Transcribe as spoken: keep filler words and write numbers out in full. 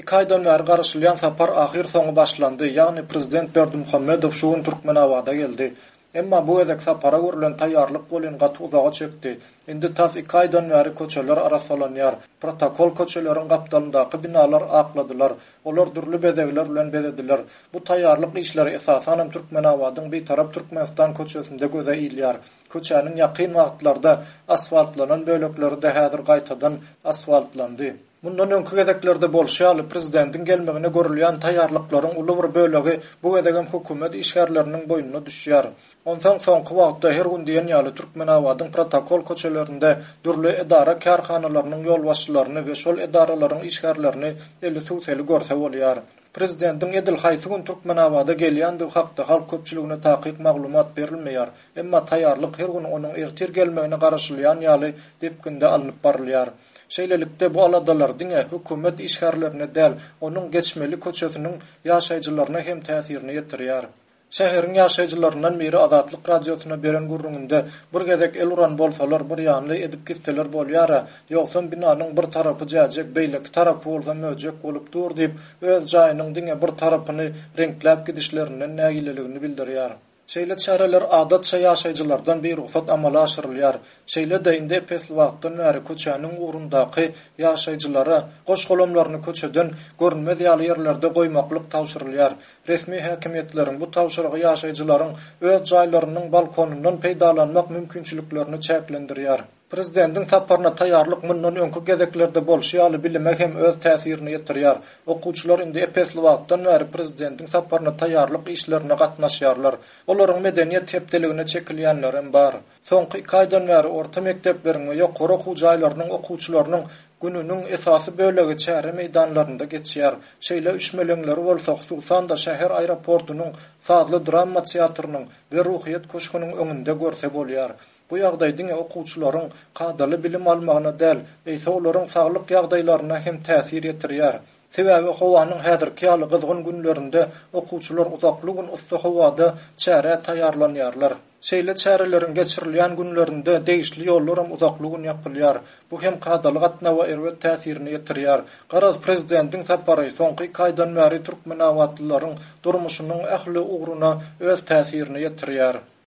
iki aydan beri garaşylan sapar ahir soňu başlandy. Ýagny prezident Berdimuhammedow şu gün Türkmenawada geldi. Emma bu edek sapara görülen taýýarlyk bolan gaty uzaga çekdi. Indi tas iki aydan beri köçeler arasalanýar. Protokol köçelerin gapdalyndaky binalar akladylar. Olar dürli bezegler bilen bezediler. Bu taýýarlyk işleri esasan Türkmenawadyň bir tarap Türkmenistan köçesinde göze ilýär. Köçäniň ýakyn wagtlarda asfaltlanan bölekleri de häzir gaýtadan asfaltlandy. Bundan öňkü gezeklerde bolşaly prezidentin gelmegine görülýän taýýarlyklaryň uly bir bölegi bu edegem hökümet işgärleriniň boýnuna düşýär. Ondan soňky wagtda her gün diýen ýaly Türkmenawadyň protokol köçelerinde dürli edara karhanalarynyň ýolbaşçylaryny we şol edaralaryň işgärlerini eli suwsely görse bolýar. Prezidentin edil haýsy gün Türkmenawada gelýändir hakda halk köpçüligine takyk maglumat berilmeýär. Emma taýýarlyk her gün onuň ertir gelmegine garaşylýan ýaly depkinde alınıp barylýar. Şeýlelikde bu aladalar diňe hökümet işgärlerine däl, onuň geçmeli köçesiniň ýaşaýjylaryna hem täsirini ýetirýär. Şäheriň ýaşaýjylaryndan biri Azatlyk radiosyna beren gurrunynda bir gezek el uran bolsalar bir ýanly edip gitseler bolýar, ýoksa binanyň bir tarapy jäjek, beýleki tarapy bolsa möjek bolup dur diýip öz jaýynyň diňe bir tarapyny renkläp gidişlerinden nägileligini bildirýär. Şeýle çareler adatça ýaşaýjylardan bir ruhsat amala aşyrylýar. Şeýle de indi pesli wagtdan bäri köçäniň urundaky ýaşaýjylara goş golamlaryny köçeden görünmez ýaly ýerlerde goýmaklyk tawşyrylýar. Resmi häkimetleriň bu tawşyrygy ýaşaýjylaryň öz jaýlarynyň balkonundan peýdalanmak mümkinçiliklerini çäklendirýär. Prezidentin saparyna taýýarlyk mundan öňkü gezeklerde bolşýaly bilmek hem öz täsirini ýetirýär. Okuwçylar indi epesli wagtdan bäri prezidentin saparyna taýýarlyk işlerine gatnaşýarlar. Olaryň medeniýet tepdeligine çekilýänler hem bar. Soňky iki aýdan bäri orta mekdeplerin we ýokary okuw jaýlarynyň okuwçylarynyň gününiň esasy bölegi çäre meýdanlarynda geçýär. Şeýle üçmelenleri bolsa, hususan da şäher aeroportunyň, Sazly drama teatrynyň we Ruhyet köşküniň öňünde görse bolýar. Bu ýagdaý diňe okuwçylaryň kadaly bilim almagyna däl, eýse olaryň saglyk ýagdaýlaryna hem täsir ýetirýär. Sebäbi howanyň häzirki ýaly gyzgyn günlerinde okuwçylar uzakly gün ysy howada çäre taýýarlanýarlar. Şeýle çärelerin geçirilýän günlerinde değişli ýollar hem uzakly gün ýapylýar. Bu hem kadaly gatnawa erwet täsirini ýetirýär. Garaz prezidentin sapary soňky iki aýdan bäri Türkmenawatlylaryň durmuşynyň ähli ugruna öz täsirini ýetirýär.